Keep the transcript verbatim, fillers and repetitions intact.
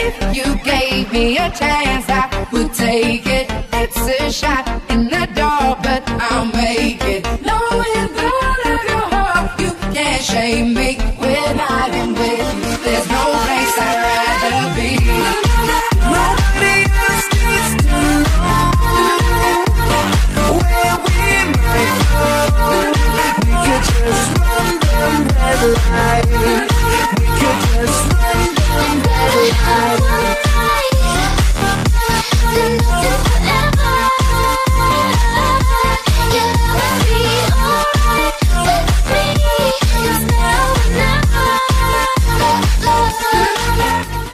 If you gave me a chance, I would take it. It's a shot.